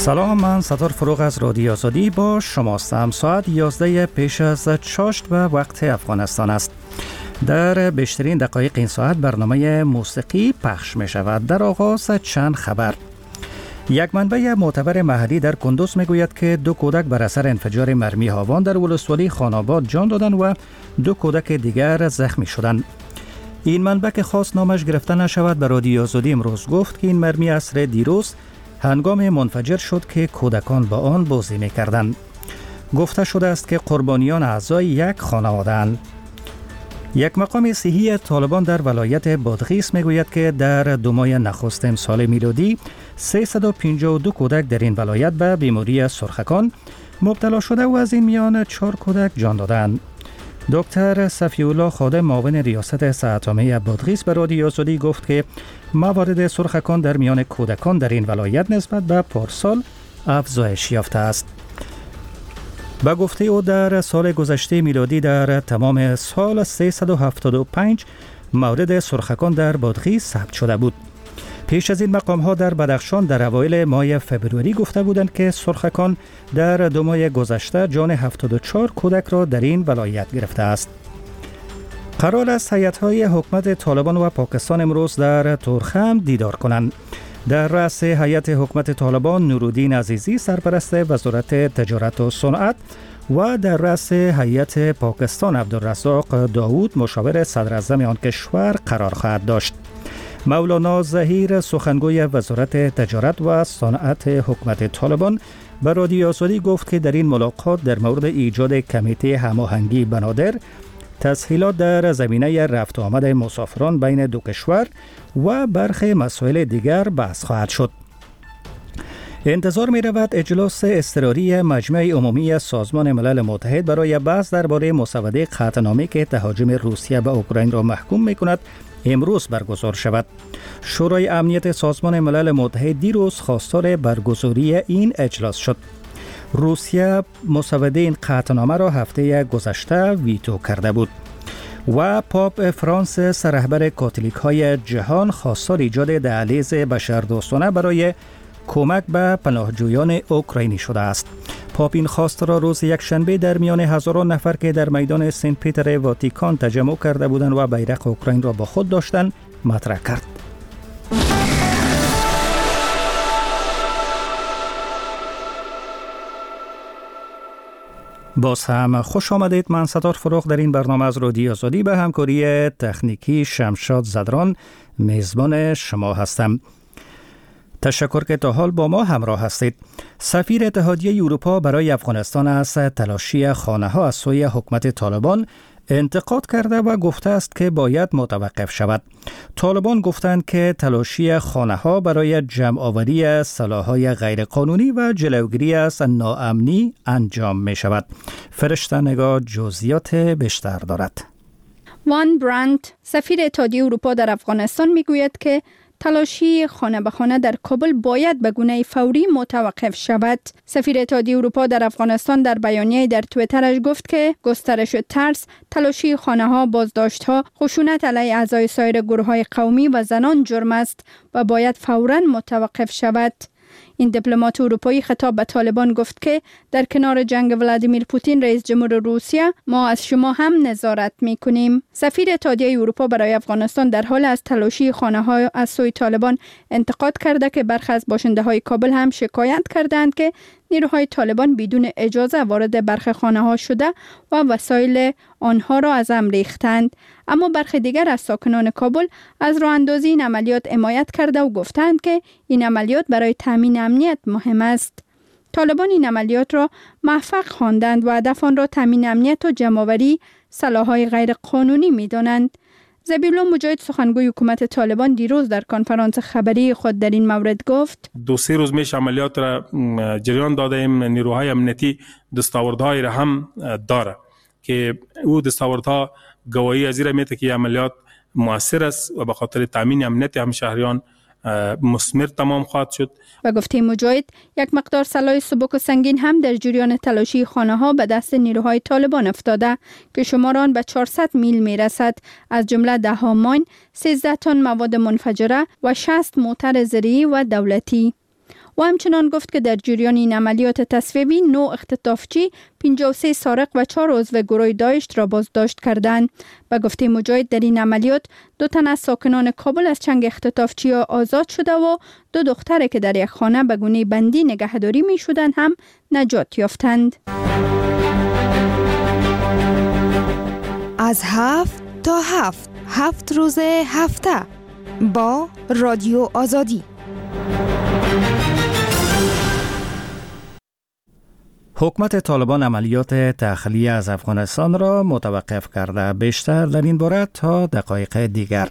سلام، من ستار فروغ از رادیو آزادی با شماستم. ساعت 11 پیش از چاشت و وقت افغانستان است. در بیشترین دقایق این ساعت برنامه موسیقی پخش می شود. در آغاز چند خبر. یک منبع معتبر محلی در کندوز می گوید که 2 کودک بر اثر انفجار مرمی هاوان در ولسوالی خاناباد جان دادند و 2 کودک دیگر زخمی شدند. این منبع که خواست نامش گرفته نشود به رادیو آزادی امروز گفت که این مرمی عصر دیروز هنگام منفجر شد که کودکان با آن بازی می‌کردند. گفته شده است که قربانیان اعضای یک خانواده اند. یک مقام صحی طالبان در ولایت بادغیس میگوید که در 2 ماه نخست امسال میلادی 352 کودک در این ولایت به بیماری سرخکان مبتلا شده و از این میان 4 کودک جان دادند. دکتر صفی الله خادم معاون ریاست صحت عامه بادغیس به رادیو آزادی گفت که موارد سرخکان در میان کودکان در این ولایت نسبت به پارسال افزایش یافته است. به گفته او در سال گذشته میلادی در تمام سال 375 مورد سرخکان در بادغیس ثبت شده بود. پیش از این مقام ها در بدخشان در اوایل ماه فبروری گفته بودند که سرخکان در 2 ماه گذشته جان 74 کودک را در این ولایت گرفته است. قرار است هیئت‌های حکومت طالبان و پاکستان امروز در تورخم دیدار کنند. در رأس هیئت حکومت طالبان نورالدین عزیزی سرپرست وزارت تجارت و صنعت و در رأس هیئت پاکستان عبدالرزاق داوود مشاور صدر اعظم آن کشور قرار خواهد داشت. مولانا ظهیر سخنگوی وزارت تجارت و صنعت حکومت طالبان به رادیو آزادی گفت که در این ملاقات در مورد ایجاد کمیته هماهنگی بنادر، تسهیلات در زمینه رفت و آمد مسافران بین 2 کشور و برخی مسائل دیگر بحث خواهد شد. انتظار می رود اجلاس اضطراری مجمع عمومی سازمان ملل متحد برای بحث درباره مسوده قطعنامه‌ای که تهاجم روسیه به اوکراین را محکوم می کند امروز برگزار شود. شورای امنیت سازمان ملل متحد دیروز خواستار برگزاری این اجلاس شد. روسیه مسوده این قطعنامه را هفته گذشته ویتو کرده بود و پاپ فرانسیس رهبر کاتولیک های جهان خواستار ایجاد دهلیز بشردوستانه برای کمک به پناهجویان اوکراینی شده است. پاپ این خواست را روز یکشنبه در میان هزاران نفر که در میدان سنت پیتر واتیکان تجمع کرده بودند و بیرق اوکراین را با خود داشتند مطرح کرد. باز هم خوش آمدید. من ستار فروغ در این برنامه از رادیو آزادی به همکاری تکنیکی شمشاد زدران میزبان شما هستم. تشکر که تا حال با ما همراه هستید. سفیر اتحادیه اروپا برای افغانستان از تلاشی خانه‌ها از سوی حکومت طالبان انتقاد کرده و گفته است که باید متوقف شود. طالبان گفتند که تلاشی خانه‌ها برای جمع‌آوری سلاح‌های غیرقانونی و جلوگیری از ناامنی انجام می شود. فرشته نگاه جزئیات بیشتر دارد. وان برانت، سفیر اتحادیه اروپا در افغانستان میگوید که تلاشی خانه به خانه در کابل باید به گونه فوری متوقف شود. سفیر اتحادیه اروپا در افغانستان در بیانیه در توییترش گفت که گسترش ترس، تلاشی خانه ها، بازداشت ها، خشونت علیه اعضای سایر گروه های قومی و زنان جرم است و باید فوراً متوقف شود. این دیپلمات اروپایی خطاب به طالبان گفت که در کنار جنگ ولادیمیر پوتین رئیس جمهور روسیه ما از شما هم نظارت می‌کنیم. سفیر اتحادیه اروپا برای افغانستان در حال از تلاشی خانه‌ها از سوی طالبان انتقاد کرده که برخی از باشنده‌های کابل هم شکایت کردند که نیروهای طالبان بدون اجازه وارد برخی خانه‌ها شده و وسایل آنها را از هم ریختند. اما برخی دیگر از ساکنان کابل از راه اندازی این عملیات حمایت کرده و گفتند که این عملیات برای تامین امنیت مهم است. طالبان این عملیات را موفق خواندند و هدف آن را تامین امنیت و جمع‌آوری سلاح‌های غیر قانونی می‌دانند. ذبیحالله مجاهد سخنگوی حکومت طالبان دیروز در کنفرانس خبری خود در این مورد گفت 2-3 روز میش عملیات را جریان داده ایم. نیروهای امنیتی دستاوردهای را هم داره که او دستاوردها گواهی از این میده که عملیات مؤثر است و به خاطر تامین امنیت همشهریان مثمر تمام خواهد شد. و گفته مجاهد یک مقدار سلاح سبک و سنگین هم در جریان تلاشی خانه‌ها به دست نیروهای طالبان افتاده که شمار آن به 400 میل میرسد، از جمله 10 ماین، 13 تن مواد منفجره و 60 موتر زرعی و دولتی. و همچنان گفت که در جریان این عملیات تصفیه‌ای 9 اختطافچی، 53 سارق و 4 عضو گروه داعش را بازداشت کردند. به گفته مجاهد در این عملیات 2 تن از ساکنان کابل از چنگ اختطافچی ها آزاد شده و 2 دختر که در یک خانه به گونه بندی نگهداری می شدند هم نجات یافتند. از 7 تا 7 روز هفته با رادیو آزادی. حکومت طالبان عملیات تخلیه از افغانستان را متوقف کرده. بیشتر در این باره تا دقایق دیگر.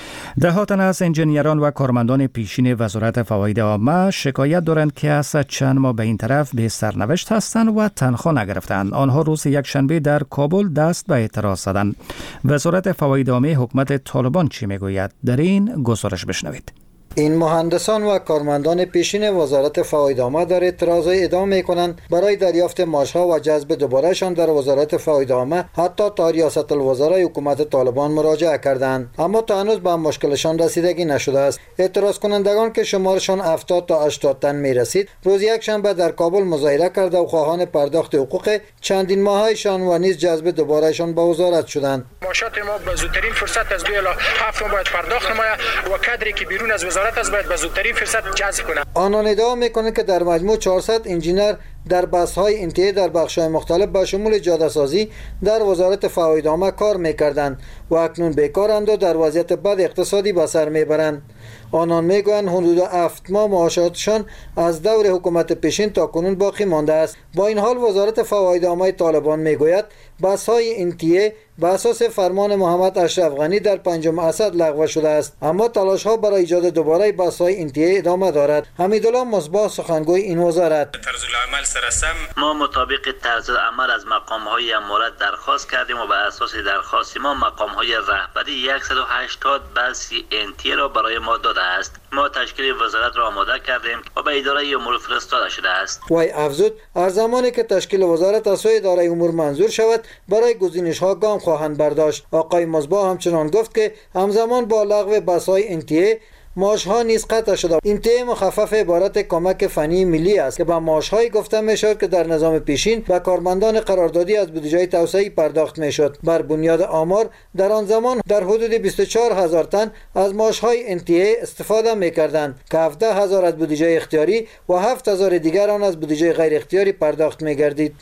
دهات از انجینیران و کارمندان پیشین وزارت فواید عامه شکایت دارند که از چند ماه به این طرف به سرنوشت هستند و تنخواه نگرفتند. آنها روز یکشنبه در کابل دست به اعتراض زدند. وزارت فواید عامه حکومت طالبان چی میگوید؟ در این گزارش بشنوید. این مهندسان و کارمندان پیشین وزارت فواید عامه در اعتراض ادامه می‌کنند برای دریافت معاش‌ها و جذب دوبارهشان در وزارت فواید عامه حتی تا ریاست الوزرای حکومت طالبان مراجعه کردند، اما تا هنوز به مشکلشان رسیدگی نشده است. اعتراض کنندگان که شمارشان 70 تا 80 تن می‌رسید روز یکشنبه در کابل مظاهره کرده و خواهان پرداخت حقوق چندین ماههایشان و نیز جذب دوبارهشان به وزارت شدند. معاشات ما به زودترین فرصت از 2 الی 7 باید پرداخت نماید و کادری که بیرون از وزارت از باید به زودترین فرصت جذب کنند. آنان ادعا میکنند که در مجموع 400 انجینر در بس‌های انتهایی در بخش‌های مختلف به شمول جاده‌سازی در وزارت فواید عامه کار می‌کردند و اکنون بیکارند و در وضعیت بد اقتصادی به سر می‌برند. آنان میگویند حدود 7 ماه معاشاتشان از دور حکومت پیشین تا کنون باقی مانده است. با این حال وزارت فواید عامه طالبان میگوید بس‌های انتهایی به اساس فرمان محمد اشرف غنی در 5 اسد لغو شده است، اما تلاش‌ها برای ایجاد دوباره بس‌های انتهایی ادامه دارد. حمیدالله مصباح سخنگوی این وزارت: طرز العمل سرسم ما مطابق طرز عمل از مقام‌های امارات درخواست کردیم و به اساس درخواست ما مقام‌های رهبری 180 بس انتهایی را برای ما داده است. ما تشکیل وزارت را آماده کردیم و به اداره امور فرستاده شده است. وی افزود از زمانی که تشکیل وزارت از سوی اداره امور منظور شود برای گزینش‌ها گام خواهند برداشت. آقای مصباح همچنان گفت که همزمان با لغو بس‌های انتهایی معاش‌ها نیز قطع شده. انتهایی مخفف عبارت کمک فنی ملی است که به معاش‌های گفته می‌شد که در نظام پیشین به کارمندان قراردادی از بودجه توسعه‌ای پرداخت می‌شد. بر بنیاد آمار در آن زمان در حدود 24000 تن از معاش‌های انتهایی استفاده می‌کردند که 17000 از بودجه اختیاری و 7000 دیگر آن از بودجه غیر اختیاری پرداخت می‌گردید.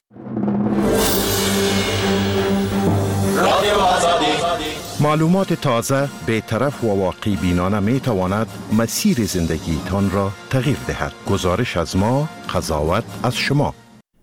معلومات تازه، بی‌طرف و واقعی بینانه می تواند مسیر زندگیتان را تغییر دهد. گزارش از ما، قضاوت از شما.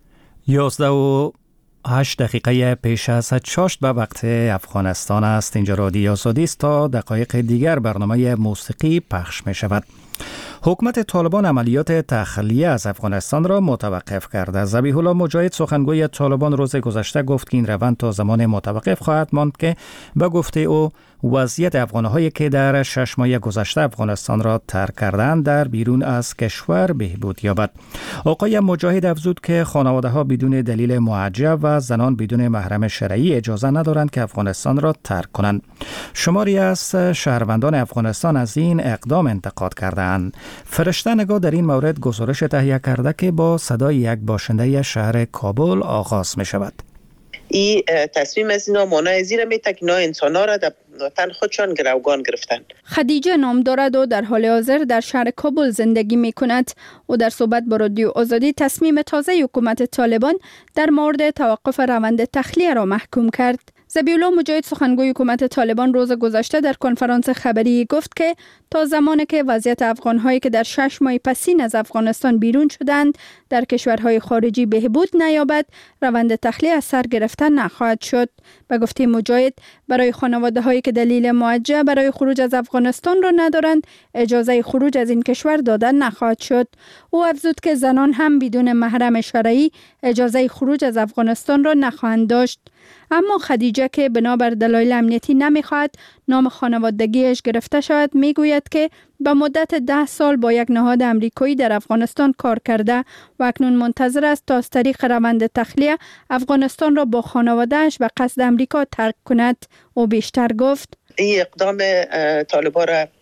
11:08 پیش از چاشت به وقت افغانستان است. اینجا رادیو آزادی است. تا دقایق دیگر برنامه موسیقی پخش می شود. حکومت طالبان عملیات تخلیه از افغانستان را متوقف کرده. ذبیح الله مجاهد سخنگوی طالبان روز گذشته گفت که این روند تا زمان متوقف خواهد ماند که به گفته او وضعیت افغان‌هایی که در 6 ماه گذشته افغانستان را ترک کردند در بیرون از کشور بهبود یابد. آقای مجاهد افزود که خانواده‌ها بدون دلیل معجب و زنان بدون محرم شرعی اجازه ندارند که افغانستان را ترک کنند. شماری از شهروندان افغانستان از این اقدام انتقاد کردند. فرشته نگاه در این مورد گزارش تهیه کرده که با صدای یک باشنده شهر کابل آغاز می شود. این تصمیم از اینا مانع زیر میته که اینا انسانا را در وطن خودشان گروگان گرفتن. خدیجه نام دارد و در حال حاضر در شهر کابل زندگی می کند و در صحبت با رادیو آزادی تصمیم تازه حکومت طالبان در مورد توقف روند تخلیه را محکوم کرد. ذبیح الله مجاهد سخنگوی حکومت طالبان روز گذشته در کنفرانس خبری گفت که تا زمانی که وضعیت افغان‌هایی که در 6 ماه پسین از افغانستان بیرون شدند در کشورهای خارجی بهبود نیابد، روند تخلیه از سر گرفته نخواهد شد. به گفته مجاهد برای خانواده‌هایی که دلیل معجب برای خروج از افغانستان را ندارند، اجازه خروج از این کشور داده نخواهد شد. او افزود که زنان هم بدون محرم شرعی اجازه خروج از افغانستان را نخواهند داشت. اما خدیجه که بنابر دلایل امنیتی نمیخواهد نام خانوادگیش گرفته شود میگوید که به مدت 10 سال با یک نهاد امریکایی در افغانستان کار کرده و اکنون منتظر است تا از طریق روند تخلیه افغانستان را با خانوادهش به قصد امریکا ترک کند. او بیشتر گفت این اقدام طالبان را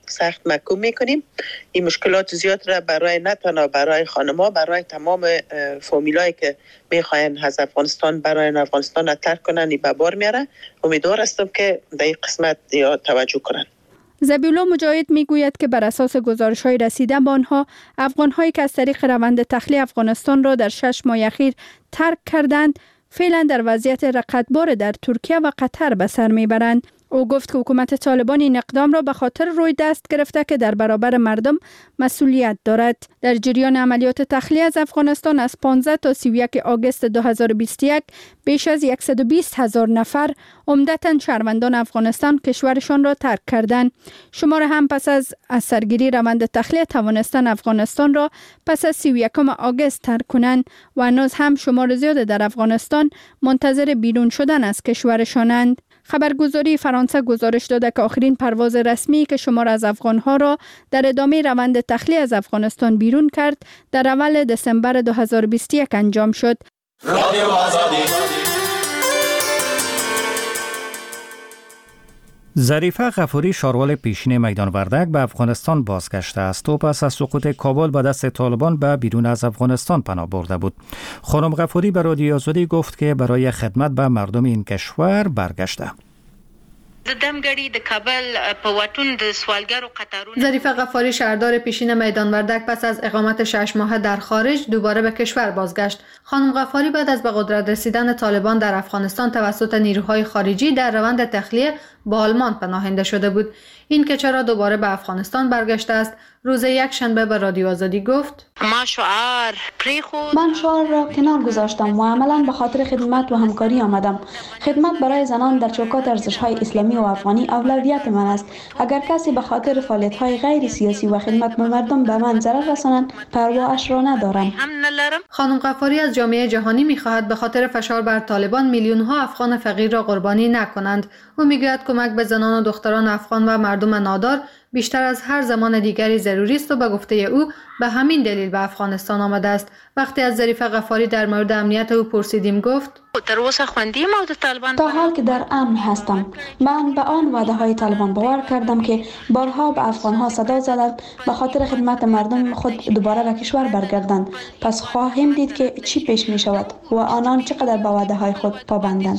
سخت محکوم میکنیم. این مشکلات زیاد را برای نه تنها برای خانم‌ها، برای تمام فامیلایی که میخواین از افغانستان برای افغانستان ترک کنن به بار میاره. امیدوار هستم که در این قسمت توجه کنن. ذبیح الله مجاهد میگوید که بر اساس گزارش‌های رسیده به آنها، افغان‌هایی که از طریق روند تخلیه افغانستان را در 6 ماه اخیر ترک کردند، فعلا در وضعیت رقتبار در ترکیه و قطر به سر میبرند. او گفت که حکومت طالبان این اقدام را به خاطر روی دست گرفته که در برابر مردم مسئولیت دارد. در جریان عملیات تخلیه از افغانستان از 15 تا 31 آگوست 2021 بیش از 120,000 نفر، عمدتاً شهروندان افغانستان، کشورشان را ترک کردند. شماره هم پس از سرگیری روند تخلیه توانستند افغانستان را پس از 31 آگوست ترک کنند و هنوز هم شمار زیاد در افغانستان منتظر بیرون شدن از کشورشانند. خبرگزاری فرانسه گزارش داده که آخرین پرواز رسمی که شمار از افغانها را در ادامه روند تخلیه از افغانستان بیرون کرد، در اول دسامبر 2021 انجام شد. ظریفه غفوری، شاروال پیشین میدان وردک، به افغانستان بازگشته است و پس از سقوط کابل به دست طالبان به بیرون از افغانستان پناه برده بود. خانم غفوری به رادیو آزادی گفت که برای خدمت به مردم این کشور برگشته. ظریفه غفاری، شهردار پیشین میدان وردک، پس از اقامت 6 ماه در خارج دوباره به کشور بازگشت. خانم غفاری بعد از به قدرت رسیدن طالبان در افغانستان توسط نیروهای خارجی در روند تخلیه به آلمان پناهنده شده بود. این که چرا دوباره به افغانستان برگشته است، روز یکشنبه به رادیو آزادی گفت: من شعار را کنار گذاشتم و عملاً به خاطر خدمت و همکاری آمدم. خدمت برای زنان در چوکات ارزش‌های اسلامی و افغانی اولویت من است. اگر کسی به خاطر فعالیت‌های غیر سیاسی و خدمت به مردم به من ضرر رسانند، پرواش را ندارم. خانم غفاری از جامعه جهانی می‌خواهد به خاطر فشار بر طالبان میلیون‌ها افغان فقیر را قربانی نکنند. او میگوید کمک به زنان و دختران افغان و مردم نادار بیشتر از هر زمان دیگری ضروری است و به گفته او به همین دلیل به افغانستان آمده است. وقتی از ظریفه غفاری در مورد امنیت او پرسیدیم گفت: تا حال که در امن هستم. من به آن وعده های طالبان باور کردم که بارها به افغان ها صدا زدند به خاطر خدمت مردم خود دوباره به کشور برگردند. پس خواهیم دید که چی پیش می شود و آنان چقدر به وعده های خود پابندند.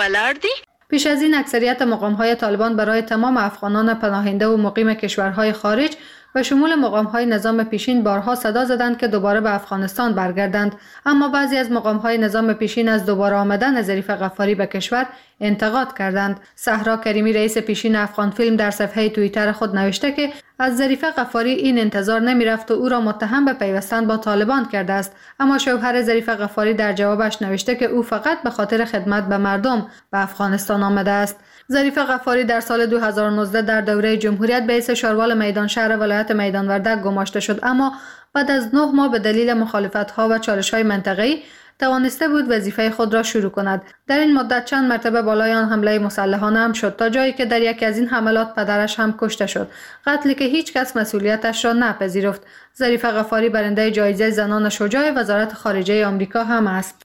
پیش از این اکثریت مقام‌های طالبان برای تمام افغانان پناهنده و مقیم کشورهای خارج و شمول مقام‌های نظام پیشین بارها صدا زدند که دوباره به افغانستان برگردند، اما بعضی از مقام‌های نظام پیشین از دوباره آمدن ظریفه غفاری به کشور انتقاد کردند. صحرا کریمی، رئیس پیشین افغان فیلم، در صفحه توییتر خود نوشته که از ظریفه غفاری این انتظار نمی‌رفت و او را متهم به پیوستن با طالبان کرده است، اما شوهر ظریفه غفاری در جوابش نوشته که او فقط به خاطر خدمت به مردم به افغانستان آمده است. ظریفه غفاری در سال 2019 در دوره جمهوریت به حیث شاروال میدان شهر ولایت میدان وردک گماشته شد، اما بعد از 9 ماه به دلیل مخالفت‌ها و چالش‌های منطقه‌ای توانسته بود وظیفه خود را شروع کند. در این مدت چند مرتبه بالای آن حمله مسلحانه هم شد، تا جایی که در یکی از این حملات پدرش هم کشته شد، قتلی که هیچ کس مسئولیتش را نپذیرفت. ظریفه غفاری برنده جایزه زنان شجاع وزارت خارجه آمریکا هم است.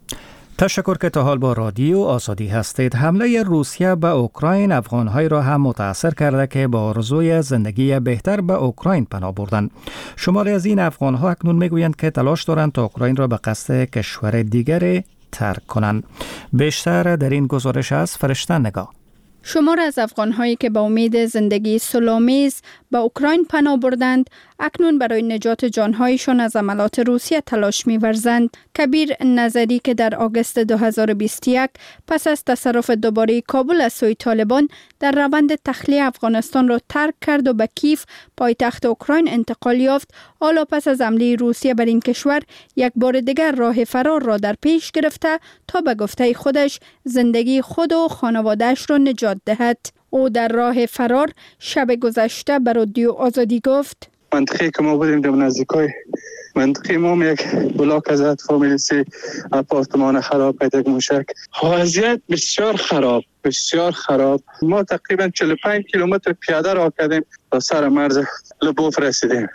تشکر که تا حال با رادیو آزادی هستید. حمله روسیه به اوکراین افغان‌های را هم متاثر کرده که با آرزوی زندگی بهتر به اوکراین پناه بردند. شماری از این افغان‌ها اکنون میگویند که تلاش دارند تا اوکراین را به قصد کشور دیگری ترک کنند. بیشتر در این گزارش از فرشته نگاه. شمار از افغان‌هایی که به امید زندگی صلح‌آمیز به اوکراین پناه بردند، اکنون برای نجات جانهایشان از عملات روسیه تلاش می‌ورزند. کبیر نظری که در آگوست 2021 پس از تصرف دوباره کابل از سوی طالبان در روند تخلیه افغانستان را ترک کرد و به کیف، پایتخت اوکراین، انتقال یافت، حالا پس از حمله روسیه بر این کشور یک بار دیگر راه فرار را در پیش گرفته تا به گفته خودش زندگی خود و خانواده‌اش را نجات دهد. او در راه فرار شب گذشته به رادیو آزادی گفت: منطقه که ما بودیم در نزدیکای منطقه ما یک بلاک از فامیلی 3 آپارتمان خراب پیدا موشک. وضعیت بسیار خراب. ما تقریبا 45 کیلومتر پیاده راه کردیم تا سر مرز لبوف رسیدیم.